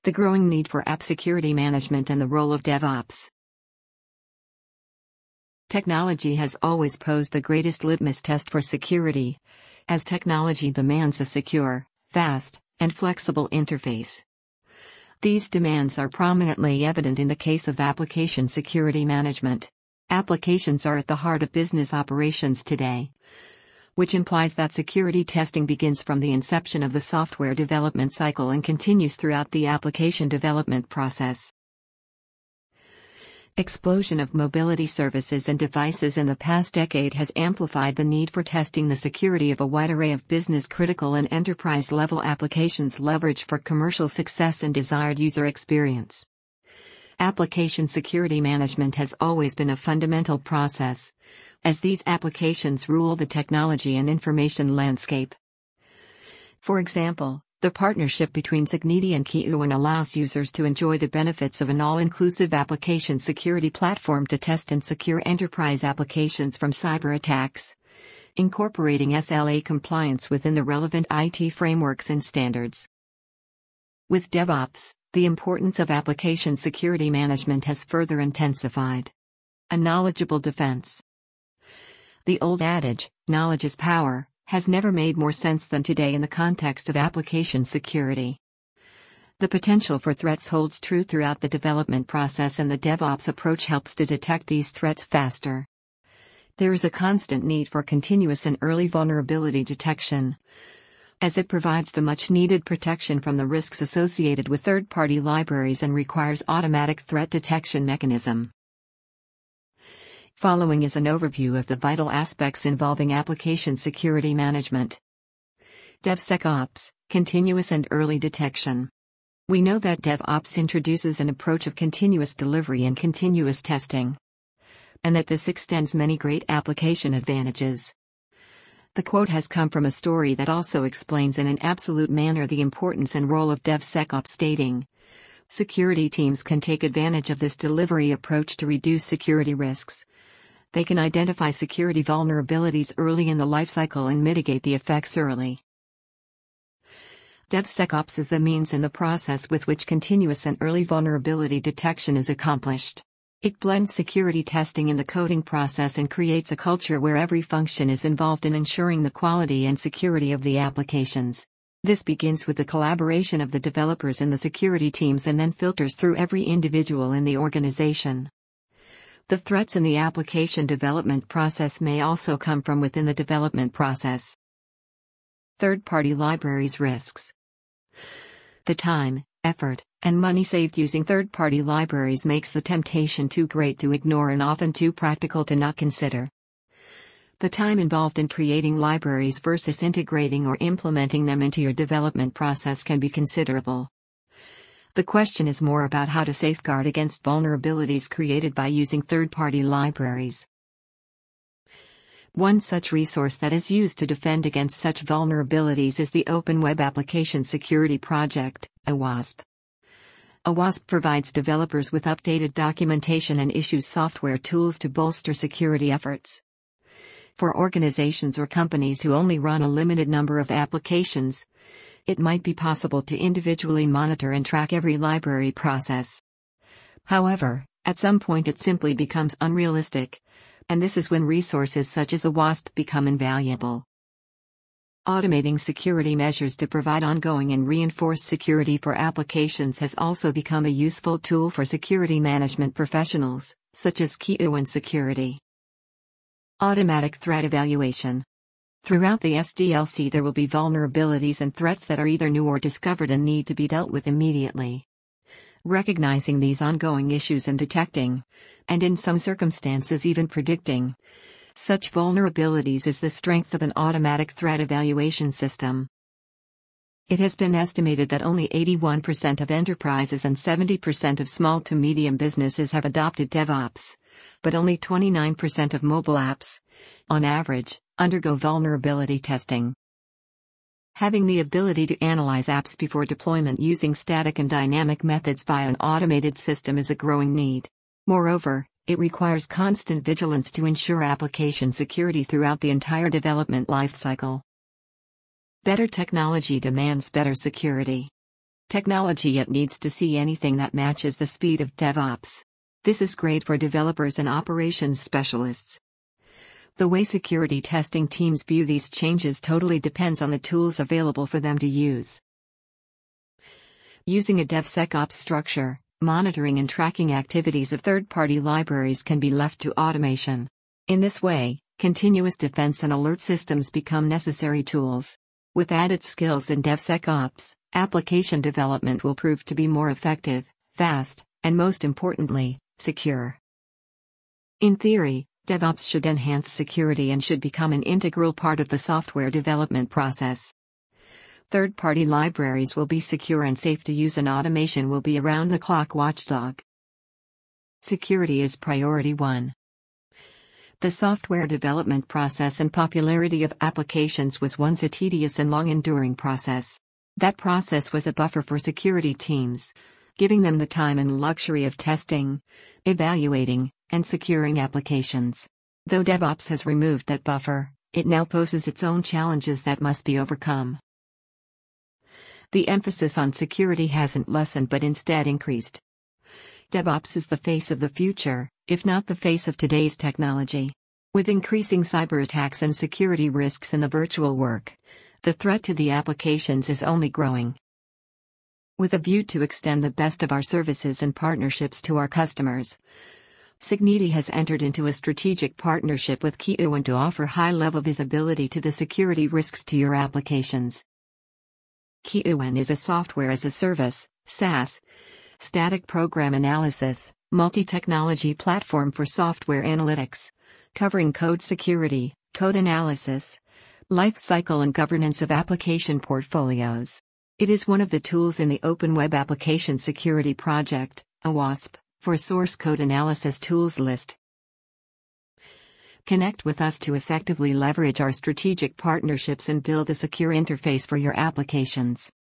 The growing need for app security management and the role of DevOps. Technology has always posed the greatest litmus test for security, as technology demands a secure, fast, and flexible interface. These demands are prominently evident in the case of application security management. Applications are at the heart of business operations today, which implies that security testing begins from the inception of the software development cycle and continues throughout the application development process. Explosion of mobility services and devices in the past decade has amplified the need for testing the security of a wide array of business-critical and enterprise-level applications leveraged for commercial success and desired user experience. Application security management has always been a fundamental process, as these applications rule the technology and information landscape. For example, the partnership between Cogniti and Kiuan allows users to enjoy the benefits of an all-inclusive application security platform to test and secure enterprise applications from cyber attacks, incorporating SLA compliance within the relevant IT frameworks and standards. With DevOps, the importance of application security management has further intensified. A knowledgeable defense. The old adage, knowledge is power, has never made more sense than today in the context of application security. The potential for threats holds true throughout the development process, and the DevOps approach helps to detect these threats faster. There is a constant need for continuous and early vulnerability detection, as it provides the much-needed protection from the risks associated with third-party libraries and requires automatic threat detection mechanism. Following is an overview of the vital aspects involving application security management. DevSecOps, continuous and early detection. We know that DevOps introduces an approach of continuous delivery and continuous testing, and that this extends many great application advantages. The quote has come from a story that also explains in an absolute manner the importance and role of DevSecOps, stating, "Security teams can take advantage of this delivery approach to reduce security risks. They can identify security vulnerabilities early in the lifecycle and mitigate the effects early." DevSecOps is the means and the process with which continuous and early vulnerability detection is accomplished. It blends security testing in the coding process and creates a culture where every function is involved in ensuring the quality and security of the applications. This begins with the collaboration of the developers in the security teams and then filters through every individual in the organization. The threats in the application development process may also come from within the development process. Third-party libraries risks. The time, effort, and money saved using third-party libraries makes the temptation too great to ignore and often too practical to not consider. The time involved in creating libraries versus integrating or implementing them into your development process can be considerable. The question is more about how to safeguard against vulnerabilities created by using third-party libraries. One such resource that is used to defend against such vulnerabilities is the Open Web Application Security Project, OWASP. OWASP provides developers with updated documentation and issues software tools to bolster security efforts. For organizations or companies who only run a limited number of applications, it might be possible to individually monitor and track every library process. However, at some point it simply becomes unrealistic, and this is when resources such as OWASP become invaluable. Automating security measures to provide ongoing and reinforced security for applications has also become a useful tool for security management professionals, such as Kiuan Security. Automatic threat evaluation. Throughout the SDLC there will be vulnerabilities and threats that are either new or discovered and need to be dealt with immediately. Recognizing these ongoing issues and detecting, and in some circumstances even predicting, such vulnerabilities is the strength of an automatic threat evaluation system. It has been estimated that only 81% of enterprises and 70% of small to medium businesses have adopted DevOps, but only 29% of mobile apps, on average, undergo vulnerability testing. Having the ability to analyze apps before deployment using static and dynamic methods via an automated system is a growing need. Moreover, it requires constant vigilance to ensure application security throughout the entire development lifecycle. Better technology demands better security. Technology yet needs to see anything that matches the speed of DevOps. This is great for developers and operations specialists. The way security testing teams view these changes totally depends on the tools available for them to use. Using a DevSecOps structure, monitoring and tracking activities of third-party libraries can be left to automation. In this way, continuous defense and alert systems become necessary tools. With added skills in DevSecOps, application development will prove to be more effective, fast, and most importantly, secure. In theory, DevOps should enhance security and should become an integral part of the software development process. Third-party libraries will be secure and safe to use, and automation will be around-the-clock watchdog. Security is priority 1. The software development process and popularity of applications was once a tedious and long-enduring process. That process was a buffer for security teams, giving them the time and luxury of testing, evaluating, and securing applications. Though DevOps has removed that buffer, it now poses its own challenges that must be overcome. The emphasis on security hasn't lessened but instead increased. DevOps is the face of the future, if not the face of today's technology. With increasing cyber attacks and security risks in the virtual work, the threat to the applications is only growing. With a view to extend the best of our services and partnerships to our customers, Signiti has entered into a strategic partnership with KeyOne to offer high-level visibility to the security risks to your applications. KeyOne is a software-as-a-service, SaaS, static program analysis, multi-technology platform for software analytics, covering code security, code analysis, life cycle and governance of application portfolios. It is one of the tools in the Open Web Application Security Project, OWASP, for source code analysis tools list. Connect with us to effectively leverage our strategic partnerships and build a secure interface for your applications.